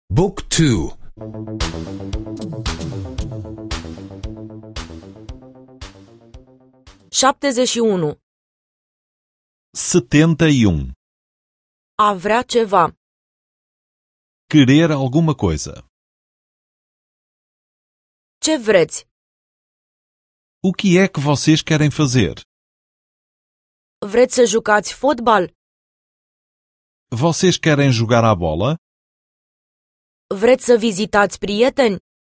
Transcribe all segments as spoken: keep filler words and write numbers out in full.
Book two. șaptezeci și unu. setenta e um. A vrea ceva. Querer alguma coisa. Ce vreți? O que é que vocês querem fazer? Vreți să jucați fotbal? Vocês querem jogar à bola? Vreți să vizitați prieteni?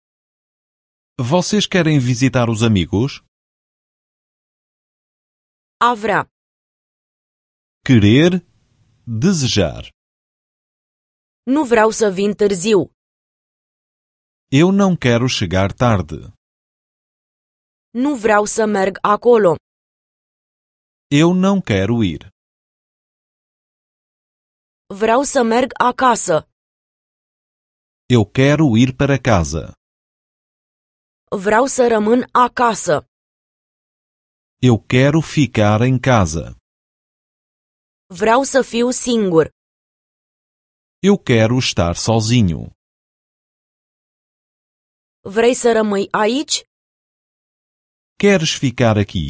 Vocês querem visitar os amigos? A vrea. Querer, desejar. Nu vreau să vin târziu. Eu não quero chegar tarde. Nu vreau să merg acolo. Eu não quero ir. Vreau să merg acasă. Eu quero ir para casa. Vreau să rămân acasă. Eu quero ficar em casa. Vreau să fiu singur. Eu quero estar sozinho. Vrei să rămâi aici? Queres ficar aqui?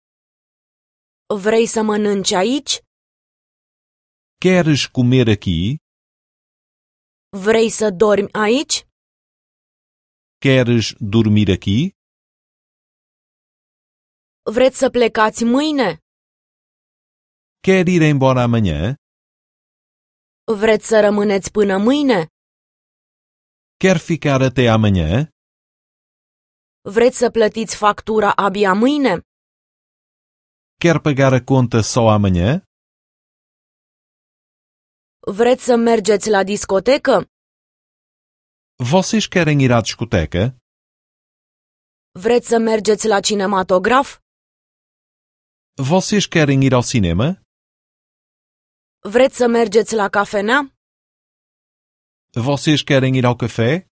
Vrei să mănânci aici? Queres comer aqui? Vrei să dormi aici? Queres dormir aqui? Vreți să plecați mâine? Quer ir embora amanhã? Vreți să rămâneți până mâine? Quer ficar até amanhã? Vreți să plătiți factura abia mâine? Quer pagar a conta só amanhã? Vreți să mergeți la discotecă? Vocês querem ir à discoteca? Vreți să mergeți la cinematograf? Vocês querem ir ao cinema? Vreți să mergeți la cafenea? Vocês querem ir ao café?